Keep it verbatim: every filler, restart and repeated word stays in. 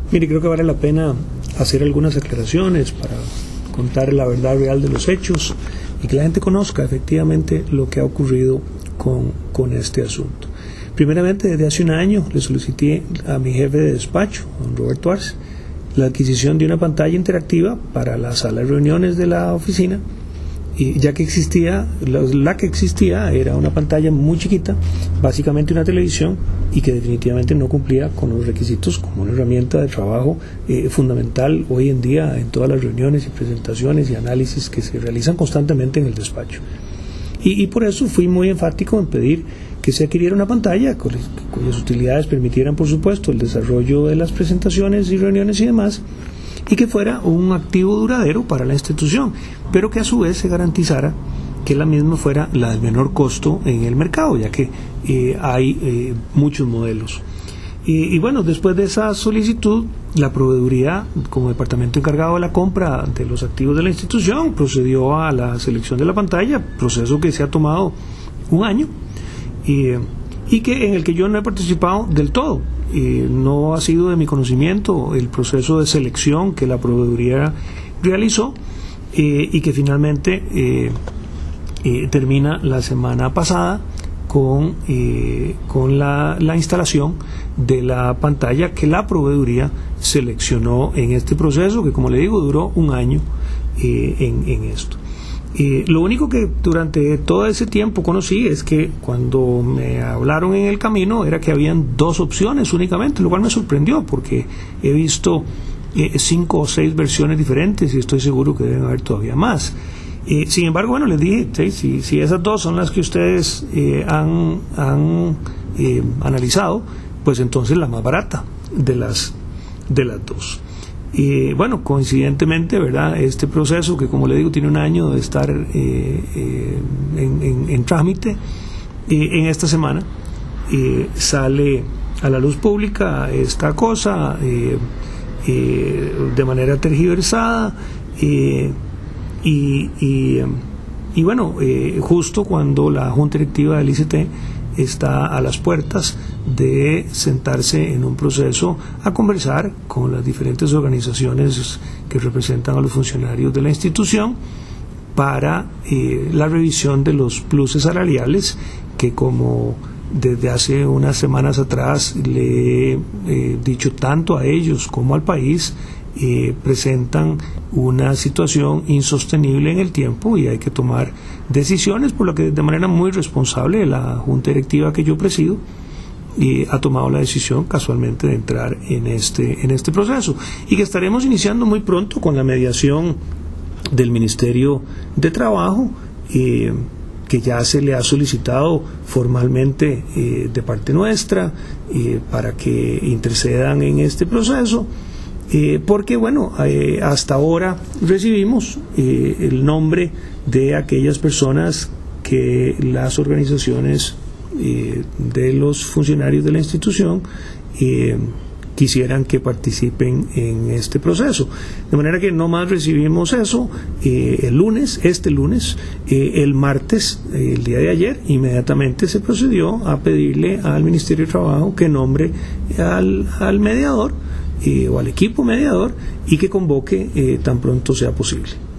Mire, creo que vale la pena hacer algunas aclaraciones para contar la verdad real de los hechos y que la gente conozca efectivamente lo que ha ocurrido con, con este asunto. Primeramente, desde hace un año le solicité a mi jefe de despacho, don Roberto Arce, la adquisición de una pantalla interactiva para la sala de reuniones de la oficina, y ya que existía, la, la que existía era una pantalla muy chiquita, básicamente una televisión, y que definitivamente no cumplía con los requisitos como una herramienta de trabajo eh, fundamental hoy en día en todas las reuniones y presentaciones y análisis que se realizan constantemente en el despacho. Y, y por eso fui muy enfático en pedir que se adquiriera una pantalla cuyas, cuyas utilidades permitieran, por supuesto, el desarrollo de las presentaciones y reuniones y demás, y que fuera un activo duradero para la institución, pero que a su vez se garantizara que la misma fuera la del menor costo en el mercado, ya que eh, hay eh, muchos modelos. Y, y bueno, después de esa solicitud, la proveeduría, como departamento encargado de la compra de los activos de la institución, procedió a la selección de la pantalla, proceso que se ha tomado un año, y, y que en el que yo no he participado del todo. Eh, no ha sido de mi conocimiento el proceso de selección que la proveeduría realizó eh, y que finalmente eh, eh, termina la semana pasada con, eh, con la, la instalación de la pantalla que la proveeduría seleccionó en este proceso, que como le digo duró un año eh, en, en esto. Eh, lo único que durante todo ese tiempo conocí es que cuando me hablaron en el camino era que habían dos opciones únicamente, lo cual me sorprendió porque he visto eh, cinco o seis versiones diferentes y estoy seguro que deben haber todavía más. Eh, sin embargo, bueno, les dije, ¿sí? si, si esas dos son las que ustedes eh, han, han eh, analizado, pues entonces la más barata de las, de las dos. Y bueno, coincidentemente, ¿verdad? Este proceso, que como le digo, tiene un año de estar eh, eh, en, en, en trámite, eh, en esta semana eh, sale a la luz pública esta cosa eh, eh, de manera tergiversada eh, y, y, y bueno, eh, justo cuando la Junta Directiva del I C T está a las puertas de sentarse en un proceso a conversar con las diferentes organizaciones que representan a los funcionarios de la institución para eh, la revisión de los pluses salariales que, como desde hace unas semanas atrás le he eh, dicho tanto a ellos como al país, eh, presentan una situación insostenible en el tiempo y hay que tomar decisiones, por lo que de manera muy responsable la Junta Directiva que yo presido y ha tomado la decisión casualmente de entrar en este, en este proceso, y que estaremos iniciando muy pronto con la mediación del Ministerio de Trabajo, eh, que ya se le ha solicitado formalmente eh, de parte nuestra eh, para que intercedan en este proceso, eh, porque bueno, eh, hasta ahora recibimos eh, el nombre de aquellas personas que las organizaciones eh, de los funcionarios de la institución eh, quisieran que participen en este proceso, de manera que no más recibimos eso eh, el lunes, este lunes, eh, el martes, eh, el día de ayer, inmediatamente se procedió a pedirle al Ministerio de Trabajo que nombre al, al mediador eh, o al equipo mediador y que convoque eh, tan pronto sea posible.